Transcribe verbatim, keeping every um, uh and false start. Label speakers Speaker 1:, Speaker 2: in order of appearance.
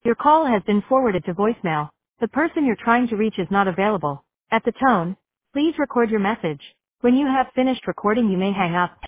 Speaker 1: Your call has been forwarded to voicemail. The person you're trying to reach is not available. At the tone, please record your message. When you have finished recording, you may hang up.